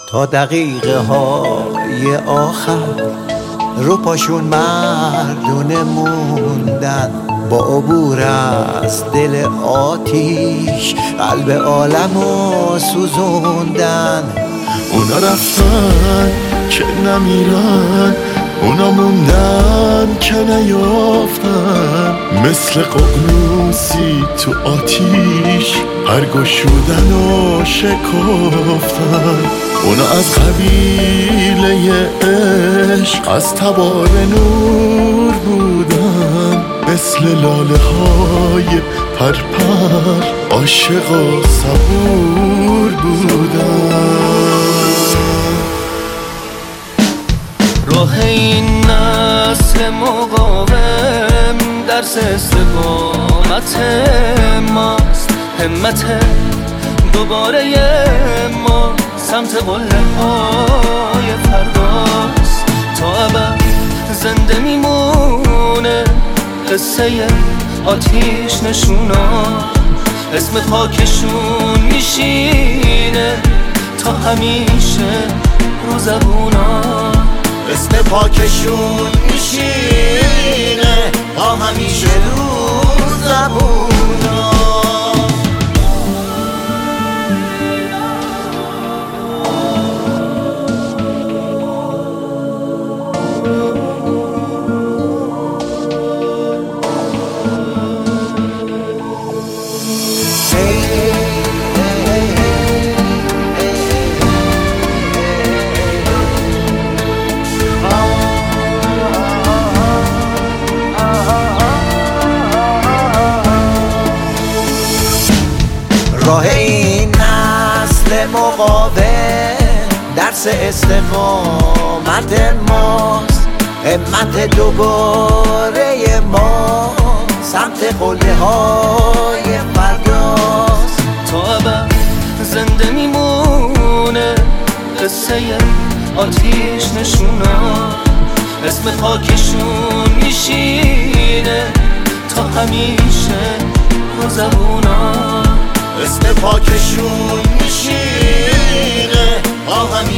تا دقیقه های آخر رو پاشون مردونه موندن، با عبور از دل آتیش قلب عالمو سوزوندن. اونا رفتن که نمیرن، اونا موندن که نیافتن، مثل ققنوسی تو آتیش پرگشودن و شکافتن. اونا از قبیله عشق از تبار نور بودن، مثل لاله های پرپر عاشق و صبور بودن. راه این نسل مقاوم درس استقامت ماست، همت دوباره ما سمت قله های فرداست. تا ابد زنده میمونه قصه آتیش نشونا، اسم پاکشون میشینه تا همیشه رو زبونا، اسم پاکشون میشینه تا همیشه رو زبونا. راه این نسل مقاوم درس استقامت ماست، همت دوباره ما سمت قله های فرداست. تا ابد زنده میمونه قصه آتیش نشونا، اسم پاکشون میشینه تا همیشه رو زبونا، اسم پاکشون میشینه تا همیشه